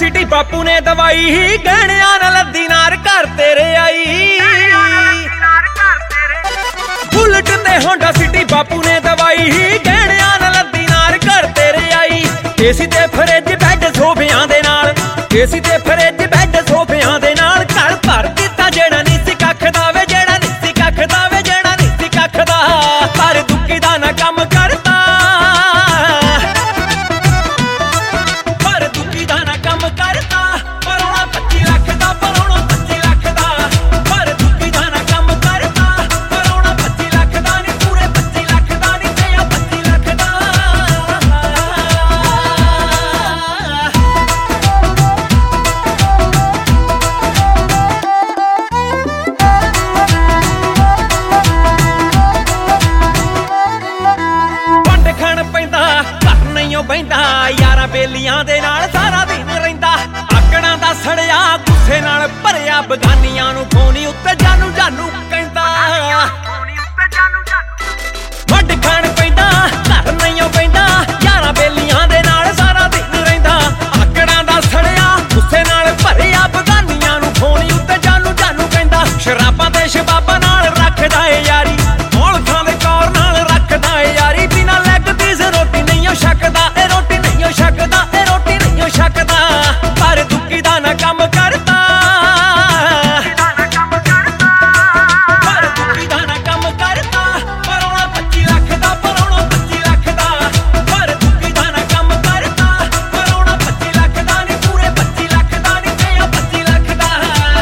City ਬਾਪੂ ਨੇ ਦਵਾਈ ਹੀ ਗਹਿਣਿਆਂ ਨਾਲ ਲੱਦੀ ਨਾਰ ਘਰ ਤੇਰੇ ਆਈ। ਬੁਲਟ ਤੇ ਹੋਂਡਾ ਸਿਟੀ ਬਾਪੂ ਨੇ ਦਵਾਈ ਹੀ ਗਹਿਣਿਆਂ ਨਾਲ ਲੱਦੀ ਨਾਰ ਘਰ ਤੇਰੇ ਆਈ। ਏਸੀ ਤੇ ਫਰਿੱਜ ਬੈੱਡ ਸੋਫਿਆਂ ਦੇ ਨਾਲ, ਏਸੀ ਤੇ ਫਰਿੱਜ ਬੈੱਡ ਸੋਫਿਆਂ ਦੇ ਨਾਲ ਘਰ ਭਰ ਦਿੱਤਾ ਜਿਹੜਾ ਨਹੀਂ ਸੀ ਕੱਖ ਦਾ ਵੇ, ਜਿਹੜਾ ਨਹੀਂ ਸੀ ਕੱਖ ਦਾ ਵੇ, ਜਿਹੜਾ ਨਹੀਂ ਸੀ ਕੱਖ ਦਾ। ਪਰ ਦੁੱਕੀ ਦਾ ਨਾ ਕੰਮ ਕਰਤਾ, ਪਰ ਦੁੱਕੀ ਦਾ ਨਾ ਕੰਮ ਕਰਤਾ। ਪਰੋਣਾ 25 ਲੱਖ ਦਾ, ਪਰੋਣਾ 25 ਲੱਖ ਦਾ। ਪਰ ਦੁੱਕੀ ਦਾ ਨਾ ਕੰਮ ਕਰਤਾ, ਪਰੋਣਾ 25 ਲੱਖ ਦਾ ਨੀ, ਪੂਰੇ 25 ਲੱਖ ਦਾ ਨੀ, ਤੇ ਆ 25 ਲੱਖ ਦਾ। ਬੈਂਦਾ ਯਾਰਾਂ ਬੇਲੀਆਂ ਦੇ ਨਾਲ ਸਾਰਾ ਦਿਨ ਰਹਿੰਦਾ। ਆਕੜਾਂ ਦਾ ਸੜਿਆ ਗੁੱਸੇ ਨਾਲ ਭਰਿਆ ਬਗਾਨੀਆਂ ਨੂੰ ਫੋਨੀ ਉੱਤੇ ਜਾਨੂ ਜਾਨੂ ਕਹਿੰਦਾ। ਵੱਢ ਖਾਣ ਪੈਂਦਾ ਘਰ ਨਹੀਂ ਪੈਂਦਾ, ਯਾਰਾਂ ਬੇਲੀਆਂ ਦੇ ਨਾਲ ਸਾਰਾ ਦਿਨ ਰਹਿੰਦਾ। ਆਕੜਾਂ ਦਾ ਸੜਿਆ ਗੁੱਸੇ ਨਾਲ ਭਰਿਆ ਬਗਾਨੀਆਂ ਨੂੰ ਫੋਨੀ ਉੱਤੇ ਜਾਨੂ ਜਾਨੂ ਕਹਿੰਦਾ। ਸ਼ਰਾਬਾਂ ਤੇ ਸ਼ਬਾਬਾਂ ਨਾਲ ਰੱਖਦਾ ਏ ਯਾਰੀ, ਔਲਖਾਂ ਦੇ ਕੌਰ ਨਾਲ ਰੱਖਦਾ ਏ ਯਾਰੀ। ਬਿਨਾਂ ਲੈਗ ਪੀਸ ਰੋਟੀ ਨਹੀਂ ਉਹ ਛਕਦਾ, ਇਹ ਰੋਟੀ ਨਹੀਂ ਉਹ ਛਕਦਾ, ਇਹ ਰੋਟੀ ਨਹੀਂ ਉਹ ਛਕਦਾ। ਪਰ ਦੁੱਕੀ ਦਾ ਨਾ ਕੰਮ ਕਰਦਾ, ਪਰ ਦੁੱਕੀ ਦਾ ਨਾ ਕੰਮ ਕਰਦਾ। ਪਰੋਣਾ 25 ਲੱਖ ਦਾ, ਪਰੋਣਾ 25 ਲੱਖ ਦਾ। ਪਰ ਦੁੱਕੀ ਦਾ ਨਾ ਕੰਮ ਕਰਦਾ, ਪਰੋਣਾ 25 ਲੱਖ ਦਾ ਨੀ, ਪੂਰੇ 25 ਲੱਖ ਦਾ ਨੀ, ਤੇ ਆ 25 ਲੱਖ ਦਾ।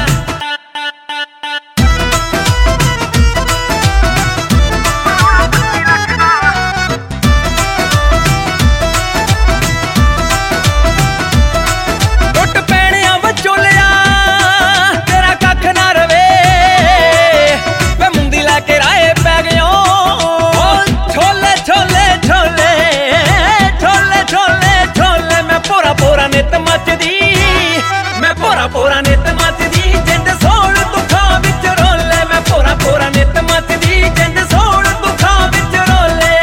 ਪੋਰਾ ਨਿੱਤ ਮੱਚਦੀ ਜਿੰਦ ਸੋਹਣ ਦੁੱਖਾਂ ਵਿੱਚ ਰੋਲੇ। ਮੈਂ ਪੋਰਾ ਪੋਰਾ ਨਿੱਤ ਮੱਚਦੀ ਜਿੰਦ ਸੋਹਣ ਦੁੱਖਾਂ ਵਿੱਚ ਰੋਲੇ।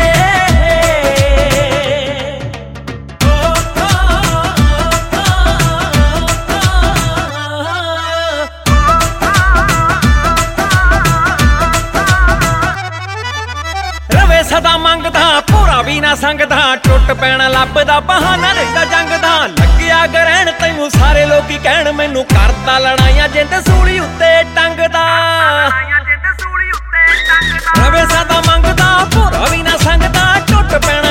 ਰਵੇ ਸਦਾ ਮੰਗਦਾ ਪੂਰਾ ਵੀ ਨਾ ਸੰਗਦਾ, ਟੁੱਟ ਪੈਣਾ ਲੱਭਦਾ ਬਹਾਨਾ ਰਹਿੰਦਾ ਜੰਗ ਦਾ। ਲੱਗਿਆ ਗਰਹਿਣ ਤੈਨੂੰ ਸਾਰੇ ਲੋਕੀ ਕਹਿਣ, ਮੈਨੂੰ ਕਰਦਾ ਲੜਾਈਆਂ ਜਿੰਦ ਸੂਲੀ ਉੱਤੇ ਟੰਗਦਾ। ਰਵੇ ਸਦਾ ਮੰਗਦਾ ਪੂਰਾ ਵੀ ਨਾ ਸੰਗਦਾ, ਟੁੱਟ ਪੈਣਾ